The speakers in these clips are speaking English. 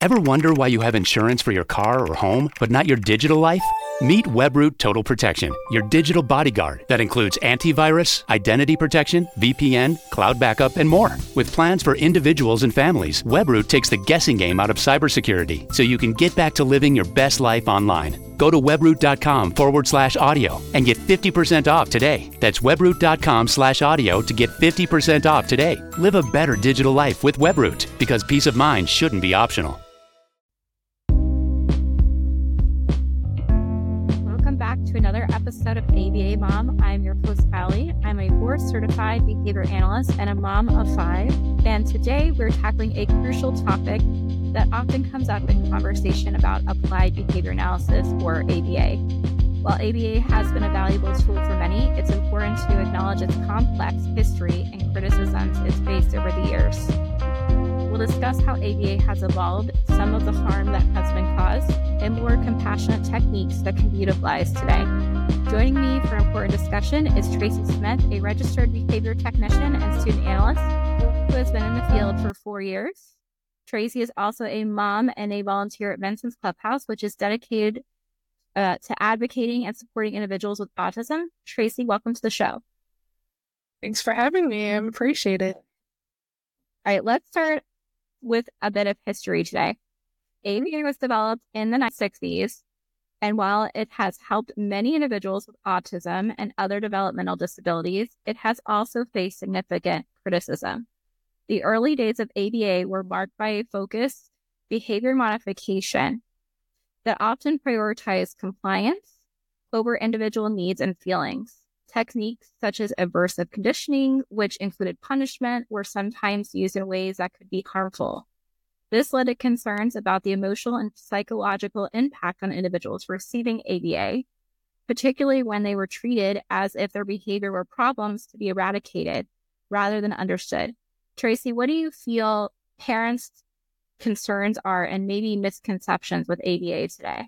Ever wonder why you have insurance for your car or home, but not your digital life? Meet Webroot Total Protection, your digital bodyguard that includes antivirus, identity protection, VPN, cloud backup, and more. With plans for individuals and families, Webroot takes the guessing game out of cybersecurity so you can get back to living your best life online. Go to webroot.com/audio and get 50% off today. That's webroot.com/audio to get 50% off today. Live a better digital life with Webroot, because peace of mind shouldn't be optional. Welcome back to another episode of ABA Mom. I'm your host, Allie. I'm a board-certified behavior analyst and a mom of 5. And today we're tackling a crucial topic that often comes up in conversation about applied behavior analysis, or ABA. While ABA has been a valuable tool for many, it's important to acknowledge its complex history and criticisms it's faced over the years. We'll discuss how ABA has evolved, some of the harm that has been caused, and more compassionate techniques that can be utilized today. Joining me for important discussion is Tracy Smith, a registered behavior technician and student analyst who has been in the field for 4 years. Tracy is also a mom and a volunteer at Benson's Clubhouse, which is dedicated to advocating and supporting individuals with autism. Tracy, welcome to the show. Thanks for having me. I appreciate it. All right, let's start with a bit of history today. ABA was developed in the 1960s, and while it has helped many individuals with autism and other developmental disabilities, it has also faced significant criticism. The early days of ABA were marked by a focused behavior modification that often prioritized compliance over individual needs and feelings. Techniques such as aversive conditioning, which included punishment, were sometimes used in ways that could be harmful. This led to concerns about the emotional and psychological impact on individuals receiving ABA, particularly when they were treated as if their behavior were problems to be eradicated rather than understood. Tracy, what do you feel parents' concerns are and maybe misconceptions with ABA today?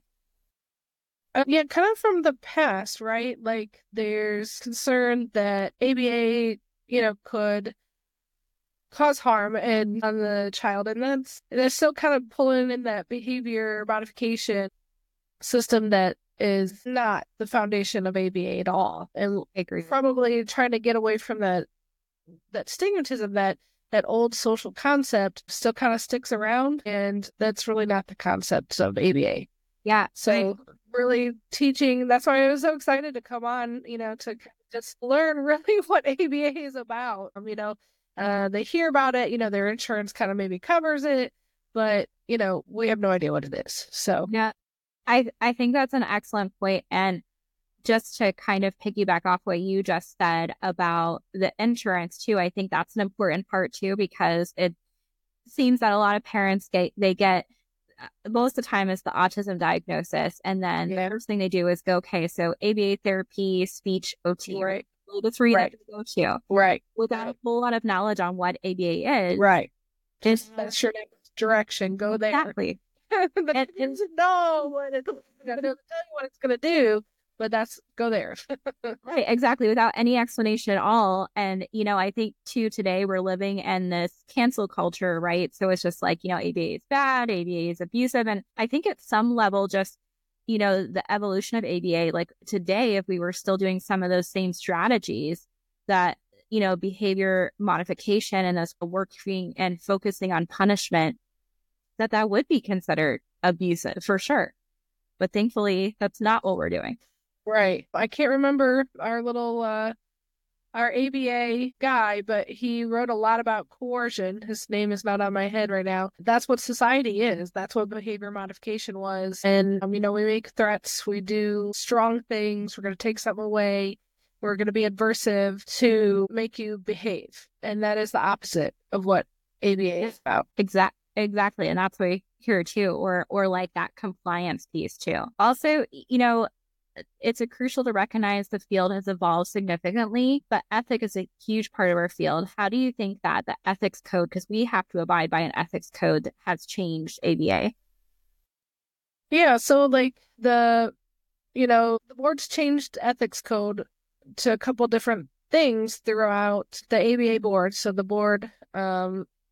Yeah, kind of from the past, right? Like there's concern that ABA, could cause harm on the child. And they're still kind of pulling in that behavior modification system that is not the foundation of ABA at all. And I agree. Probably trying to get away from that stigmatism, that old social concept still kind of sticks around. And that's really not the concept of ABA. Yeah. So really teaching, that's why I was so excited to come on, to just learn really what ABA is about. They hear about it, their insurance kind of maybe covers it, but, we have no idea what it is. So, yeah, I think that's an excellent point. And just to kind of piggyback off what you just said about the insurance too, I think that's an important part too, because it seems that a lot of parents get most of the time it's the autism diagnosis, and then the first thing they do is go, okay, so ABA therapy, speech, OT, right? The 3 that they go to, right? Without a whole lot of knowledge on what ABA is, right? Just that's your next direction. Go there. Exactly. No, they'll tell you what it's gonna do, but go there. Right, exactly, without any explanation at all. And, I think too, today we're living in this cancel culture, right? So it's just like, ABA is bad, ABA is abusive. And I think at some level, just, the evolution of ABA, like today, if we were still doing some of those same strategies that, behavior modification and this working and focusing on punishment, that would be considered abusive for sure. But thankfully, that's not what we're doing. Right. I can't remember our little, our ABA guy, but he wrote a lot about coercion. His name is not on my head right now. That's what society is. That's what behavior modification was. And, we make threats. We do strong things. We're going to take something away. We're going to be adversive to make you behave. And that is the opposite of what ABA is about. Exactly. And that's what we hear too, or like that compliance piece too. Also, it's crucial to recognize the field has evolved significantly, but ethic is a huge part of our field. How do you think that the ethics code, because we have to abide by an ethics code, that has changed ABA? Yeah, so like the board's changed ethics code to a couple different things throughout the ABA board. So the board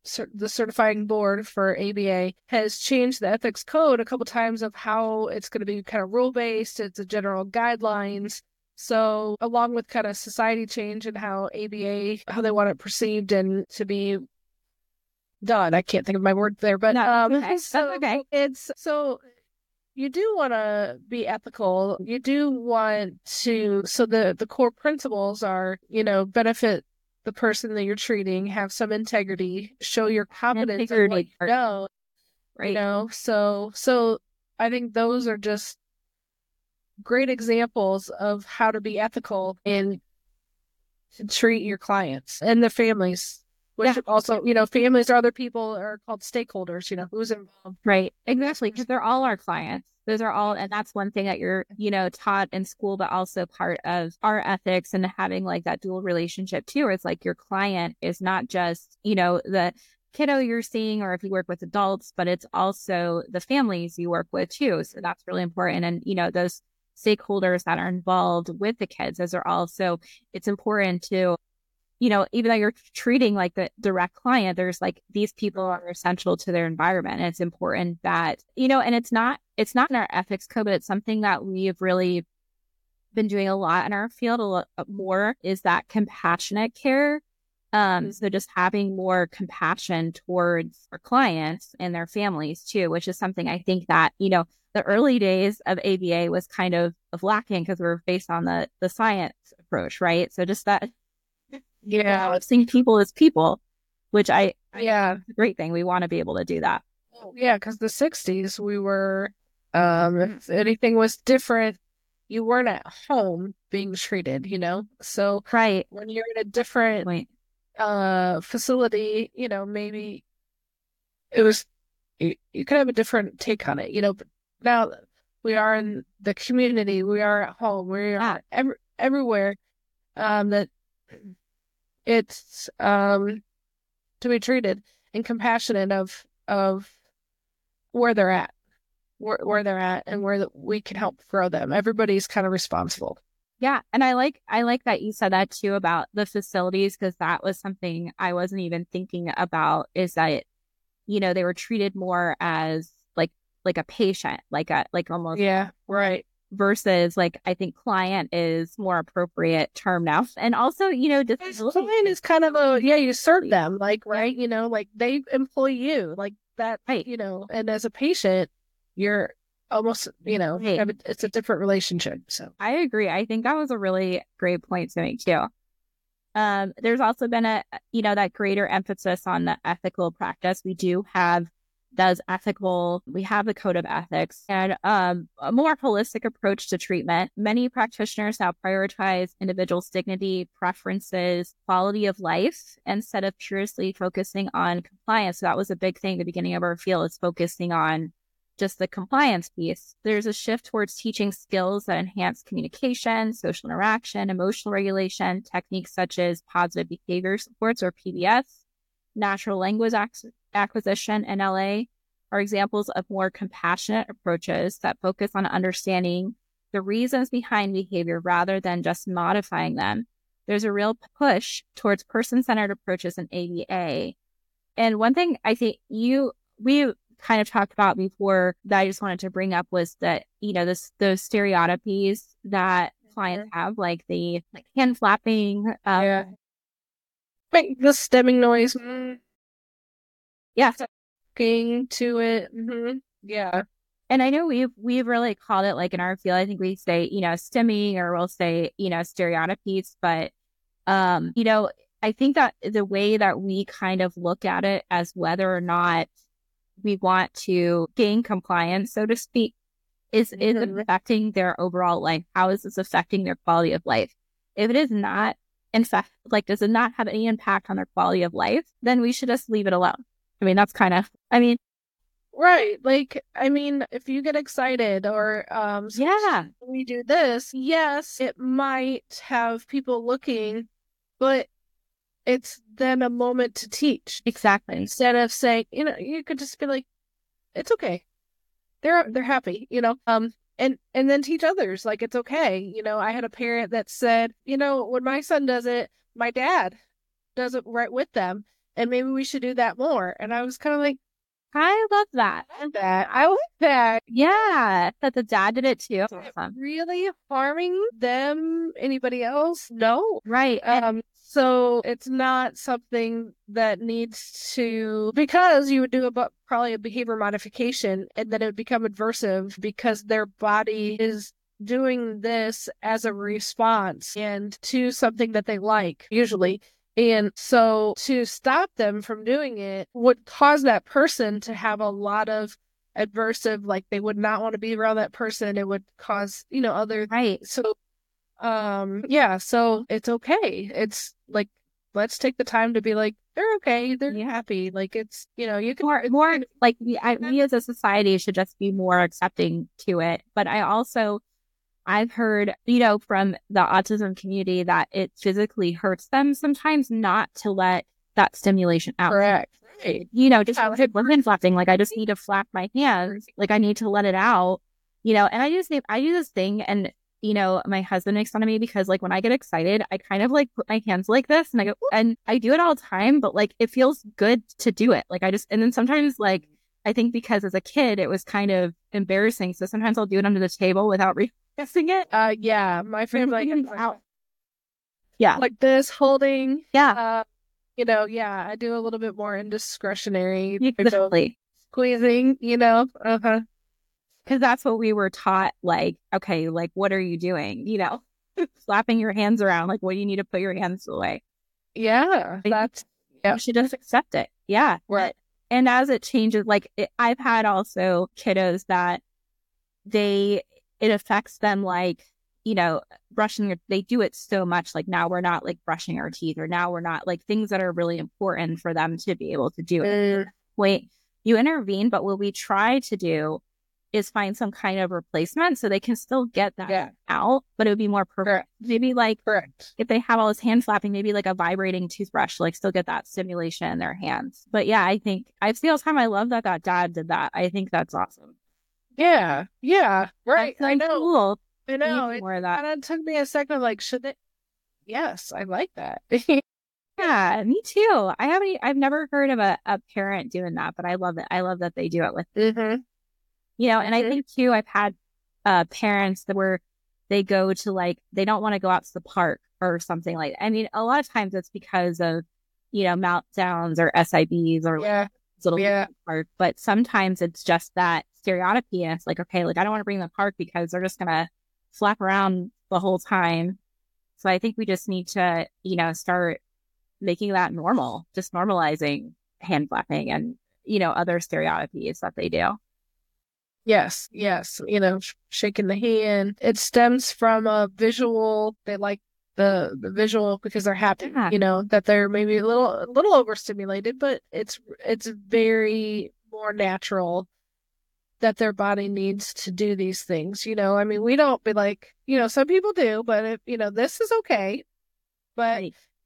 the certifying board for ABA has changed the ethics code a couple times of how it's going to be kind of rule-based. It's a general guidelines. So along with kind of society change and how ABA, how they want it perceived and to be done. I can't think of my word there, but That's okay. It's so you do want to be ethical. You do want to, so the core principles are, benefit the person that you're treating, have some integrity, show your competence in what you know, right? So I think those are just great examples of how to be ethical and to treat your clients and their families, which also, families or other people are called stakeholders, who's involved. Right. Exactly. Because they're all our clients. Those are all, and that's one thing that you're, taught in school, but also part of our ethics and having like that dual relationship too. It's like your client is not just, the kiddo you're seeing, or if you work with adults, but it's also the families you work with too. So that's really important. And, those stakeholders that are involved with the kids, those are also, it's important to, even though you're treating like the direct client, there's like these people are essential to their environment. And it's important that, and it's not in our ethics code, but it's something that we've really been doing a lot in our field. A lot more is that compassionate care. So just having more compassion towards our clients and their families too, which is something I think that, the early days of ABA was kind of lacking because we were based on the science approach, right? So just that, seeing people as people, which it's a great thing. We want to be able to do that. Yeah, because the 60s, we were, if anything was different, you weren't at home being treated, So right. when you're in a different facility, maybe it was, you could have a different take on it, but now we are in the community, we are at home, we are everywhere, that it's to be treated and compassionate of where they're at, where they're at, and where we can help grow them. Everybody's kind of responsible. Yeah, and I like that you said that too about the facilities, because that was something I wasn't even thinking about. Is that they were treated more as like a patient, like almost right. Versus like I think client is more appropriate term now. And also, client is kind of you serve them, like, right, like they employ you like that, right. And as a patient, you're almost, it's a different relationship. So I agree. I think that was a really great point to make too. There's also been that greater emphasis on the ethical practice. We do have we have the code of ethics and a more holistic approach to treatment. Many practitioners now prioritize individuals' dignity, preferences, quality of life, instead of purely focusing on compliance. So that was a big thing at the beginning of our field, is focusing on just the compliance piece. There's a shift towards teaching skills that enhance communication, social interaction, emotional regulation, techniques such as positive behavior supports, or PBS, natural language acquisition, NLA, are examples of more compassionate approaches that focus on understanding the reasons behind behavior rather than just modifying them. There's a real push towards person-centered approaches in ABA. And one thing I think we kind of talked about before that I just wanted to bring up was that, those stereotypies that clients have, like the hand flapping, make the stemming noise. Yeah. Talking to it. Mm-hmm. Yeah. And I know we've really called it, like in our field, I think we say, stemming, or we'll say, stereotypies. But, I think that the way that we kind of look at it as whether or not we want to gain compliance, so to speak, is affecting their overall life. How is this affecting their quality of life? If it is not, in fact, does it not have any impact on their quality of life, then we should just leave it alone. I mean, that's kind of, right. If you get excited or, we do this, yes, it might have people looking, but it's then a moment to teach. Exactly. Instead of saying, you could just be like, it's okay. They're happy, and then teach others, like, it's okay. I had a parent that said, when my son does it, my dad does it right with them. and maybe we should do that more. And I was kind of like, I love that. I like that. Yeah, that the dad did it too. Awesome. Really harming them, anybody else? No. Right. So it's not something that needs to, because you would do probably a behavior modification and then it would become aversive because their body is doing this as a response and to something that they like, usually. And so to stop them from doing it would cause that person to have a lot of aversive, like they would not want to be around that person. It would cause, other. Right. So, yeah, so it's okay. It's like, let's take the time to be like, they're okay. They're happy. Like it's, you can more like we as a society should just be more accepting to it. But I've heard, from the autism community that it physically hurts them sometimes not to let that stimulation out. Correct. Right. Just like hand flapping, like I just need to flap my hands, like I need to let it out, and I do this thing and, my husband makes fun of me because like when I get excited, I kind of like put my hands like this and I go, and I do it all the time, but like it feels good to do it. Like and then sometimes like, I think because as a kid, it was kind of embarrassing. So sometimes I'll do it under the table without realizing it. Yeah, my family out. Yeah. Like this holding. Yeah. Yeah, I do a little bit more indiscretionary. Exactly. Squeezing, Because that's what we were taught. Like, okay, like, what are you doing? Slapping your hands around. Like, what do you need to put your hands away? Yeah. You should just accept it. Yeah. Right. And as it changes, like I've had also kiddos that it affects them, like, brushing they do it so much. Like now we're not like brushing our teeth, or now we're not like things that are really important for them to be able to do it. Wait, you intervene, but what we try to do is find some kind of replacement so they can still get that out, but it would be more perfect. Maybe like if they have all this hand flapping, maybe like a vibrating toothbrush, like still get that stimulation in their hands. But yeah, I think I see all the time. I love that dad did that. I think that's awesome. Yeah. Yeah. Right. I know. Cool. I know. It kind of took me a second. Like, should they? Yes, I like that. Yeah, me too. I've never heard of a parent doing that, but I love it. I love that they do it with. Mm-hmm. And I think too, I've had parents where they go to like, they don't want to go out to the park or something like that. I mean, a lot of times it's because of, meltdowns or SIBs or park, but sometimes it's just that stereotypy. And it's like, okay, like I don't want to bring them to the park because they're just going to flap around the whole time. So I think we just need to, start making that normal, just normalizing hand flapping and, other stereotypies that they do. Yes. Shaking the hand. It stems from a visual. They like the visual because they're happy, that they're maybe a little overstimulated, but it's very more natural that their body needs to do these things. I mean, we don't be like, some people do, but if, this is okay, but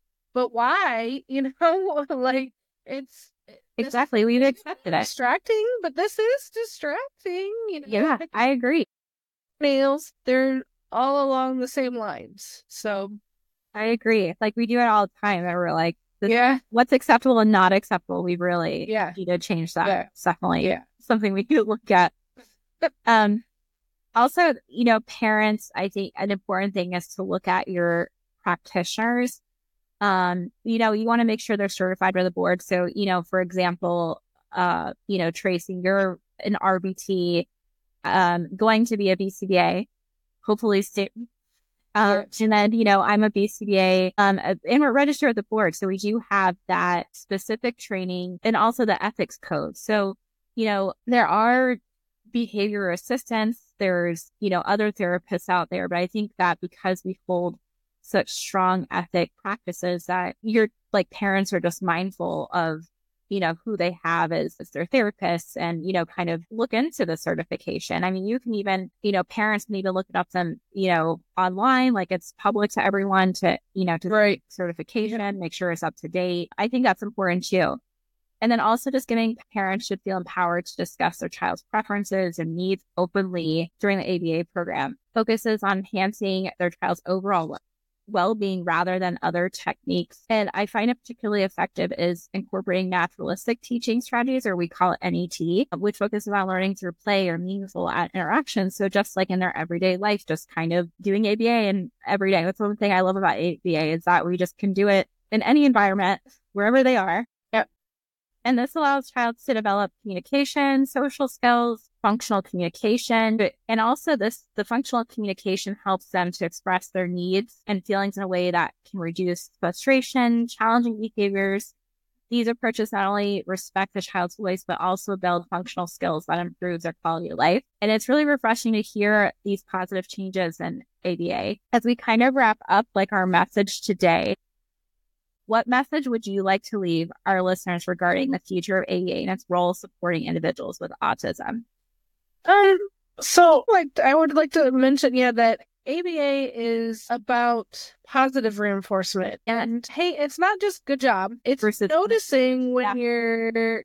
why, like it's. Exactly. We've accepted it. Distracting, but this is distracting. Yeah, I agree. Nails, they're all along the same lines. So I agree. Like we do it all the time. And we're like, what's acceptable and not acceptable? We really need to change that. Yeah. It's definitely something we could look at. Also, parents, I think an important thing is to look at your practitioners. You want to make sure they're certified by the board. So, for example, Tracy, you're an RBT, going to be a BCBA, hopefully soon. And then, I'm a BCBA, and we're registered at the board. So we do have that specific training and also the ethics code. So, there are behavior assistants, there's, other therapists out there, but I think that because we hold such strong ethic practices that your like parents are just mindful of, who they have as their therapists and, kind of look into the certification. I mean, you can even, parents can even look it up them, online, like it's public to everyone to, to certification, make sure it's up to date. I think that's important too. And then also just giving parents should feel empowered to discuss their child's preferences and needs openly during the ABA program. Focuses on enhancing their child's overall well-being rather than other techniques. And I find it particularly effective is incorporating naturalistic teaching strategies, or we call it NET, which focuses on learning through play or meaningful interactions. So just like in their everyday life, just kind of doing ABA and every day. That's one thing I love about ABA is that we just can do it in any environment, wherever they are. Yep. And this allows child to develop communication, social skills, functional communication, and also the functional communication helps them to express their needs and feelings in a way that can reduce frustration, challenging behaviors. These approaches not only respect the child's voice, but also build functional skills that improves their quality of life. And it's really refreshing to hear these positive changes in ABA. As we kind of wrap up like our message today, what message would you like to leave our listeners regarding the future of ABA and its role supporting individuals with autism? So I would like to mention, that ABA is about positive reinforcement. And hey, it's not just good job. It's noticing when your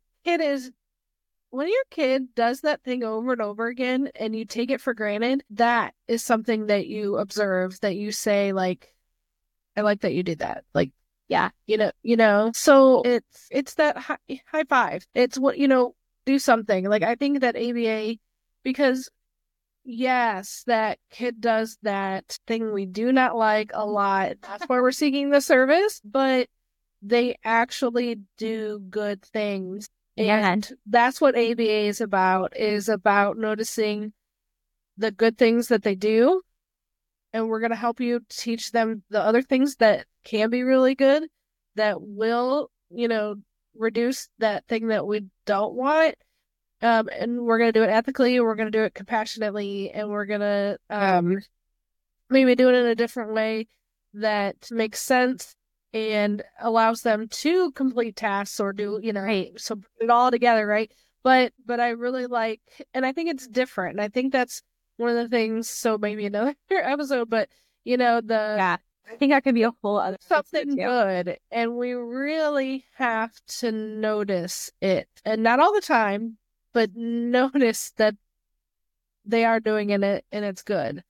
kid does that thing over and over again and you take it for granted, that is something that you observe, that you say, like, I like that you did that. Like, yeah, so it's that high five. It's what, do something. Like, I think that ABA, because yes, that kid does that thing we do not like a lot. That's why we're seeking the service, but they actually do good things. And that's what ABA is about noticing the good things that they do. And we're going to help you teach them the other things that can be really good, that will, reduce that thing that we don't want. And we're going to do it ethically, we're going to do it compassionately, and we're going to maybe do it in a different way that makes sense and allows them to complete tasks or do, so put it all together, right? But I really like, and I think it's different. And I think that's one of the things, so maybe another episode, but, I think that could be a whole other something good. And we really have to notice it. And not all the time, but notice that they are doing it and it's good.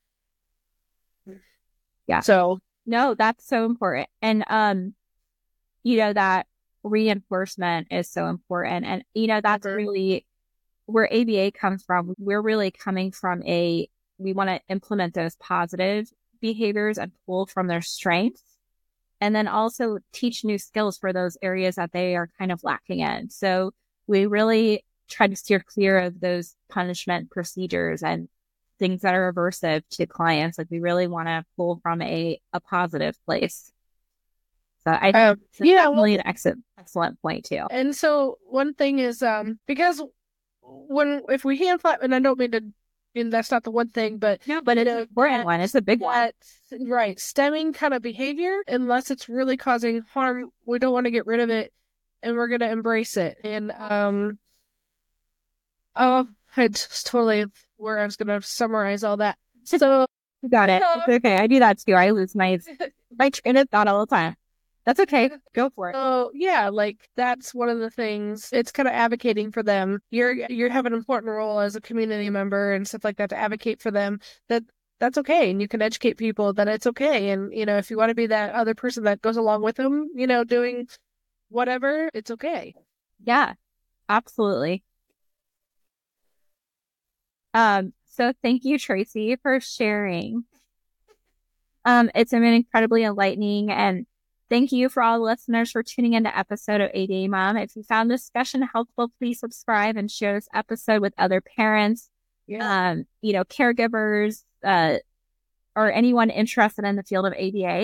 Yeah. So no, that's so important. And that reinforcement is so important. And that's really where ABA comes from. We're really coming from we want to implement those positive behaviors and pull from their strengths, and then also teach new skills for those areas that they are kind of lacking in. So we really try to steer clear of those punishment procedures and things that are aversive to clients. Like, we really want to pull from a positive place. So I think it's definitely an excellent point too. And so one thing is, because if we hand flap, and I don't mean to, and that's not the one thing, but no, but it's an important one. It's a big one, right? Stemming kind of behavior, unless it's really causing harm, we don't want to get rid of it, and we're going to embrace it. And I just totally where I was going to summarize all that. So you got it. It's okay. I do that too. I lose my train of thought all the time. That's okay. Go for it. So that's one of the things. It's kind of advocating for them. You have an important role as a community member and stuff like that to advocate for them. That's okay, and you can educate people that it's okay. And if you want to be that other person that goes along with them, doing whatever, it's okay. Yeah, absolutely. So thank you, Tracy, for sharing. It's been incredibly enlightening, and thank you for all the listeners for tuning into episode of ABA Mom. If you found this discussion helpful, please subscribe and share this episode with other parents, caregivers, or anyone interested in the field of ABA.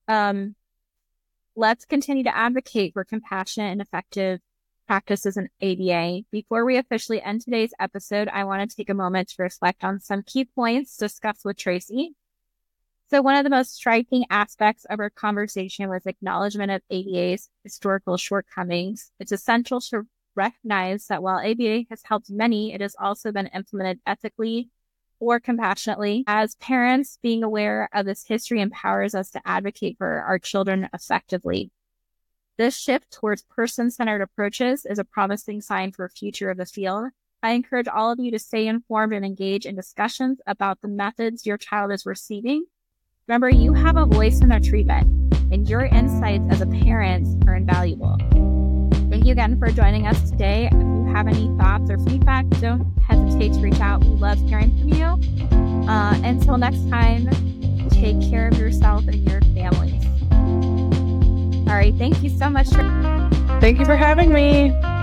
Let's continue to advocate for compassionate and effective practices in ABA. Before we officially end today's episode, I want to take a moment to reflect on some key points discussed with Tracy. So one of the most striking aspects of our conversation was acknowledgement of ABA's historical shortcomings. It's essential to recognize that while ABA has helped many, it has also been implemented ethically or compassionately. As parents, being aware of this history empowers us to advocate for our children effectively. This shift towards person-centered approaches is a promising sign for the future of the field. I encourage all of you to stay informed and engage in discussions about the methods your child is receiving Remember, you have a voice in their treatment, and your insights as a parent are invaluable. Thank you again for joining us today. If you have any thoughts or feedback, don't hesitate to reach out. We love hearing from you. Until next time, take care of yourself and your families. All right. Thank you so much. Thank you for having me.